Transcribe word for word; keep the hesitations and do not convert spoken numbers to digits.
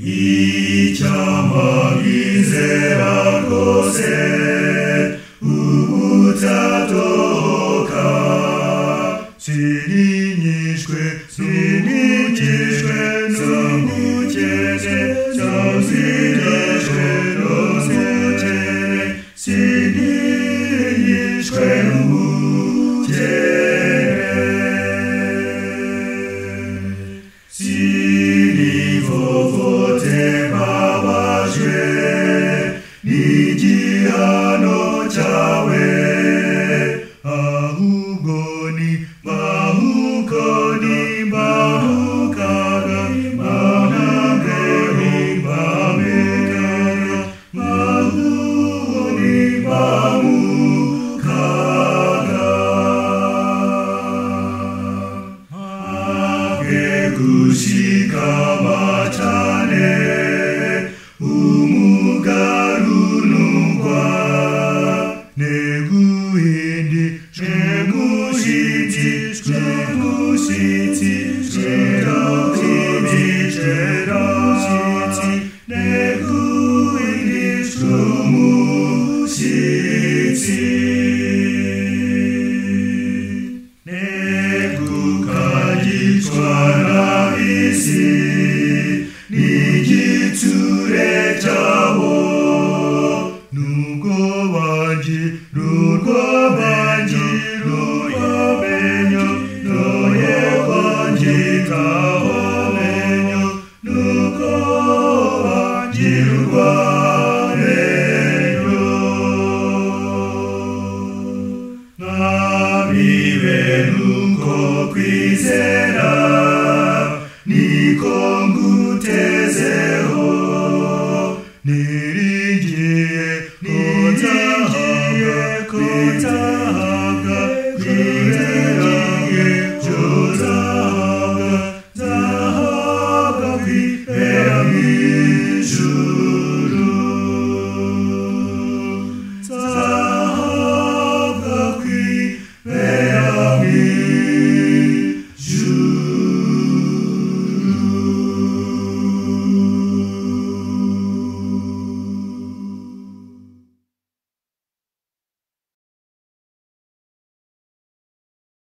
icyamamizera rwose ubutatoka sininyishwe sinigishwe n'umukene sinigishwe n'umukene sinigishwe sinivovote babajwe n'igihano cyawe ahubwo ni mahukoni mahukaga mahangeri mamekaga mahuni mahukaga gushikama cyane umugarunugwa neguhindi negushiti negushiti negushiti negushiti neguhindi negushiti negukagitwara isi